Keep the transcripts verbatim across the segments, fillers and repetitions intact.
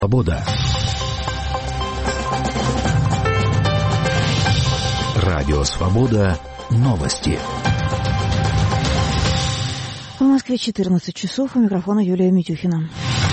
Свобода. Радио Свобода. Новости. В Москве четырнадцать часов. У микрофона Юлия Митюхина.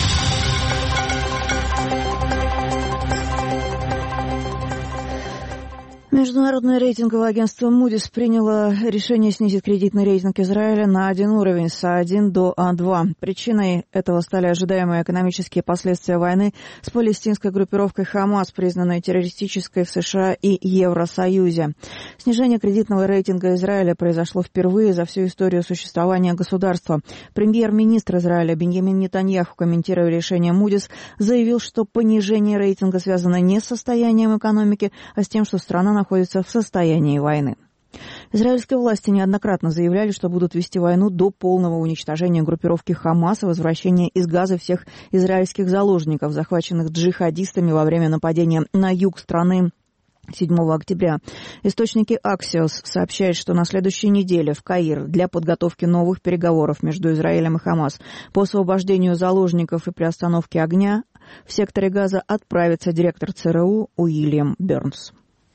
Международное рейтинговое агентство Moody's приняло решение снизить кредитный рейтинг Израиля на один уровень с А один до А два. Причиной этого стали ожидаемые экономические последствия войны с палестинской группировкой Хамас, признанной террористической в США и Евросоюзе. Снижение кредитного рейтинга Израиля произошло впервые за всю историю существования государства. Премьер-министр Израиля Биньямин Нетаньяху, комментируя решение Moody's, заявил, что понижение рейтинга связано не с состоянием экономики, а с тем, что страна находится в состоянии войны. Израильские власти неоднократно заявляли, что будут вести войну до полного уничтожения группировки Хамас и возвращения из Газы всех израильских заложников, захваченных джихадистами во время нападения на юг страны седьмого октября. Источники Axios сообщают, что на следующей неделе в Каир для подготовки новых переговоров между Израилем и Хамас по освобождению заложников и приостановке огня в секторе Газа отправится директор ЦРУ Уильям Бернс.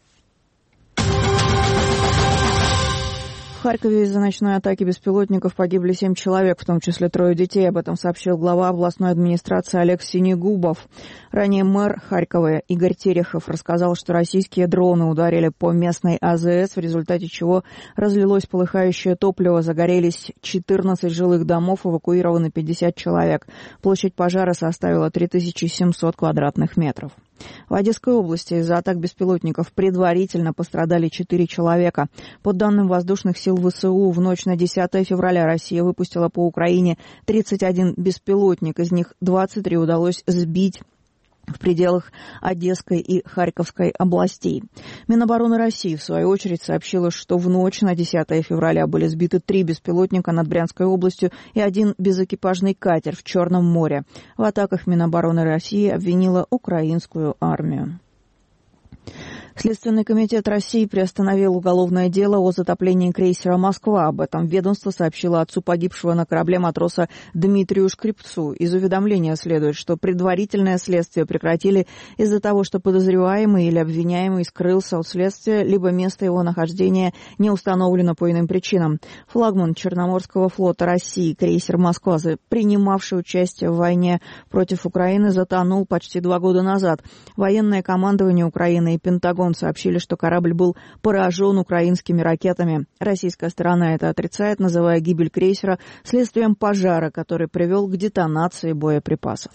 В Харькове из-за ночной атаки беспилотников погибли семь человек, в том числе трое детей. Об этом сообщил глава областной администрации Олег Синегубов. Ранее мэр Харькова Игорь Терехов рассказал, что российские дроны ударили по местной АЗС, в результате чего разлилось полыхающее топливо, загорелись четырнадцать жилых домов, эвакуированы пятьдесят человек. Площадь пожара составила три тысячи семьсот квадратных метров. В Одесской области из-за атак беспилотников предварительно пострадали четыре человека. По данным воздушных сил ВСУ, в ночь на десятое февраля Россия выпустила по Украине тридцать один беспилотник, из них двадцать три удалось сбить в пределах Одесской и Харьковской областей. Минобороны России, в свою очередь, сообщила, что в ночь на десятое февраля были сбиты три беспилотника над Брянской областью и один безэкипажный катер в Черном море. В атаках Минобороны России обвинила украинскую армию. Следственный комитет России приостановил уголовное дело о затоплении крейсера «Москва». Об этом ведомство сообщило отцу погибшего на корабле матроса Дмитрию Шкрипцу. Из уведомления следует, что предварительное следствие прекратили из-за того, что подозреваемый или обвиняемый скрылся от следствия, либо место его нахождения не установлено по иным причинам. Флагман Черноморского флота России, крейсер «Москва», принимавший участие в войне против Украины, затонул почти два года назад. Военное командование Украины и Пентагон сообщили, что корабль был поражен украинскими ракетами. Российская сторона это отрицает, называя гибель крейсера следствием пожара, который привел к детонации боеприпасов.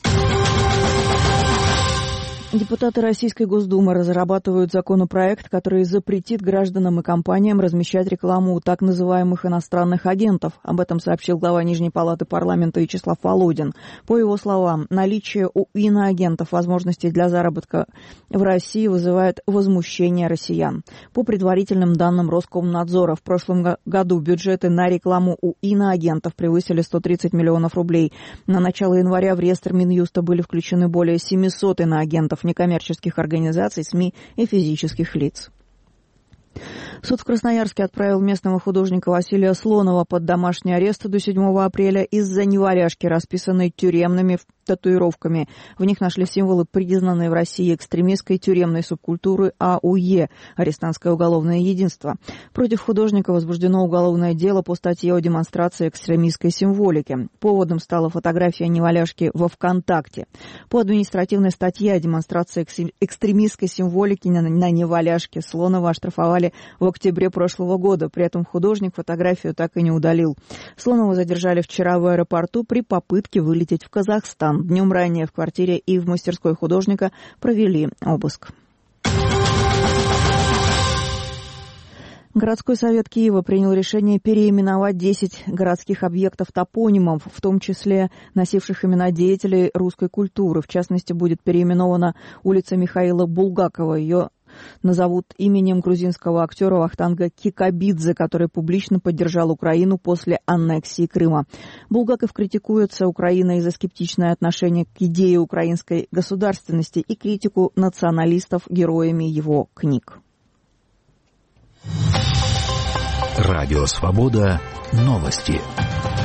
Депутаты Российской Госдумы разрабатывают законопроект, который запретит гражданам и компаниям размещать рекламу у так называемых иностранных агентов. Об этом сообщил глава Нижней палаты парламента Вячеслав Володин. По его словам, наличие у иноагентов возможностей для заработка в России вызывает возмущение россиян. По предварительным данным Роскомнадзора, в прошлом году бюджеты на рекламу у иноагентов превысили сто тридцать миллионов рублей. На начало января в реестр Минюста были включены более семьсот иноагентов, некоммерческих организаций, СМИ и физических лиц. Суд в Красноярске отправил местного художника Василия Слонова под домашний арест до седьмого апреля из-за неваляшки, расписанной тюремными татуировками. В них нашли символы, признанные в России экстремистской тюремной субкультуры А У Е – арестантское уголовное единство. Против художника возбуждено уголовное дело по статье о демонстрации экстремистской символики. Поводом стала фотография неваляшки во ВКонтакте. По административной статье о демонстрации экстремистской символики на, на неваляшке Слонова оштрафовали в октябре прошлого года. При этом художник фотографию так и не удалил. Слонова задержали вчера в аэропорту при попытке вылететь в Казахстан. Днем ранее в квартире и в мастерской художника провели обыск. Городской совет Киева принял решение переименовать десять городских объектов топонимов, в том числе носивших имена деятелей русской культуры. В частности, будет переименована улица Михаила Булгакова. Ее назовут именем грузинского актера Вахтанга Кикабидзе, который публично поддержал Украину после аннексии Крыма. Булгаков критикуется Украиной за скептичное отношение к идее украинской государственности и критику националистов героями его книг. Радио Свобода. Новости.